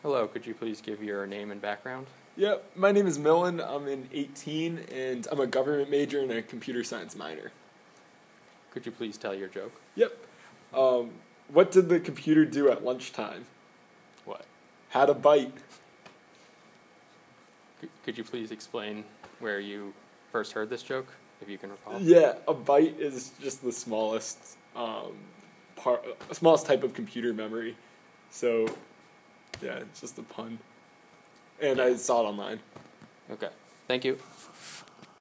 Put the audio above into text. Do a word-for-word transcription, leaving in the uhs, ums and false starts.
Hello, could you please give your name and background? Yep, my name is Millen. I'm in eighteen, and I'm a government major and a computer science minor. Could you please tell your joke? Yep. Um, what did the computer do at lunchtime? What? Had a bite. C- could you please explain where you first heard this joke, if you can recall? Yeah, a byte is just the smallest um, part, smallest type of computer memory. So, yeah, it's just a pun. And I saw it online. Okay. Thank you.